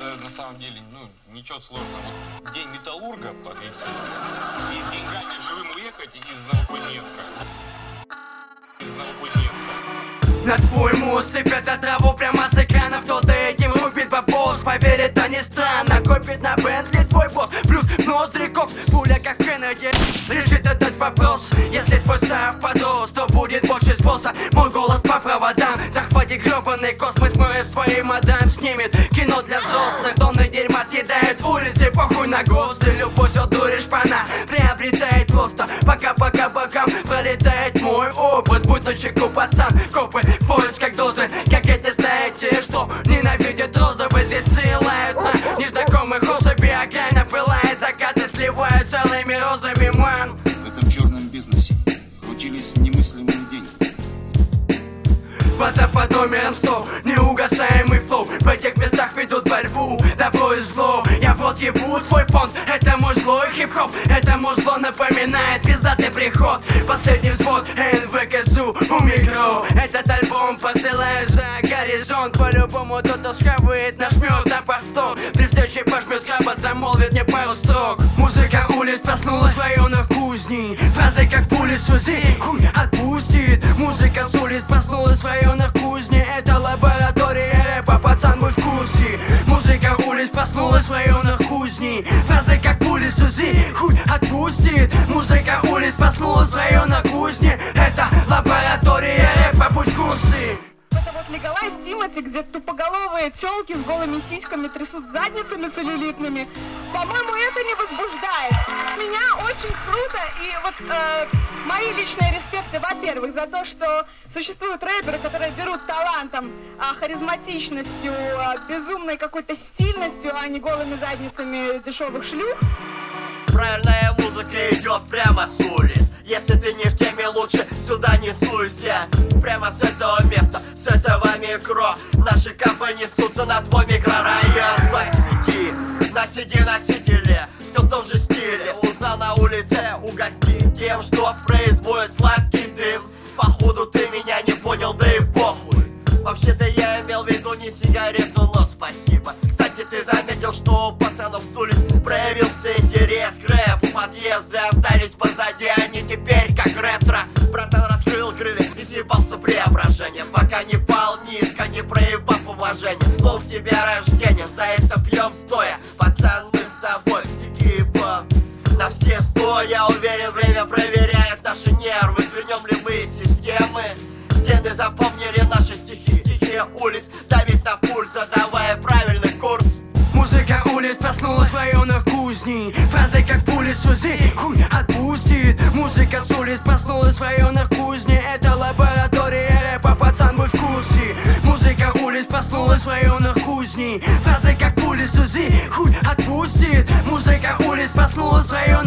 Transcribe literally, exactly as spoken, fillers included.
это на самом деле, ну, ничего сложного. Вот день металлурга повесил. И с деньгами живым уехать из Новокузнецка. Из Новокузнецка. На твой мозг сыпят отраву прямо с экранов. Кто-то этим рубит бабос, поверь, это не странно. Копит на Бентли твой босс, плюс в ноздри кокс. Пуля как Кеннеди решит этот вопрос. Если твой став подрос, то будет больше спроса. Мой голос по проводам, захватит гребаный космос. Мой своим мадам снимет кино для взрослых. Тонны дерьма съедают улицы, похуй на ГОСТы. Любовь все дуришь, пана приобретает просто. Пока-пока бокам пролетает мой образ. Будь на чеку, пацан, копы в поисках дозы. Как эти знаете, что ненавидят розовые. Здесь целают на незнакомых особи. Окраина пылает, закаты сливают целыми розами, ман. В этом черном бизнесе крутились немыслимые деньги. База под номером сто, неугасаемый флоу. В этих местах ведут борьбу, добро и зло. Я в рот ебу твой понт, это мой злой хип-хоп. Это мой зло напоминает пиздатый приход. Последний взвод, эн вэ ка эс у у микро. Этот альбом посылаю за горизонт. По-любому кто-то схавает, нажмет на повтор. При встрече пожмет краба, замолвит мне пару строк. Музыка улиц проснулась в районах кузни. Фразы как пули Сузи, хуй отпустит. Музыка с улиц проснулась в районах кузни. Это лаборатория рэпа, пацан, мой в курсе. Музыка улиц проснулась в районах кузни. Фразы как пули Сузи, хуй отпустит. Музыка улиц проснулась в районах кузни. Это лаборатория рэпа, будь в курсе. Это вот Легалайз Тимати, где тупоголовые тёлки с голыми сиськами трясут задницами целлюлитными. По-моему, это не возбуждает. Меня очень круто, и вот э, мои личные респекты, во-первых, за то, что существуют рэперы, которые берут талантом, э, харизматичностью, э, безумной какой-то стильностью, а не голыми задницами дешевых шлюх. Правильная музыка идет прямо с улиц. Если ты не в теме, лучше сюда не суйся. Прямо с этого места, с этого микро наши капы несутся на твой микрорайон. Посиди, насиди носителе, все в том же стиле. Узнал на улице, угости тем, что производит сладкий дым. Походу ты меня не понял, да и похуй. Вообще-то я имел в виду не сигарету, но спасибо. Кстати, ты заметил, что у пацанов с улиц проявился интерес к рэпу. Подъезды остались позади, они теперь как ретро. Братан раскрыл крылья и съебался преображение. Пока не пал низко, не проебав уважение. Но в тебе рождение, за это пьем стоя. Пацан, мы с тобой стики ебам. На все сто, я уверен, время проверяет наши нервы. Свернем ли мы системы? Стены запомнили наши стихи. Стихи улиц давит на пульс, задавая правильный курс. Музыка улиц проснулась в районах кузни. Фразы как пули Сузи, хуй отпустит. Музыка с улиц проснулась в районах кузни. Это лаборатория рэпа, пацан, мой в курсе. Музыка улиц проснулась в районах кузни. Фразы как пули Сузи, хуй отпустит. Музыка улиц проснулась в районах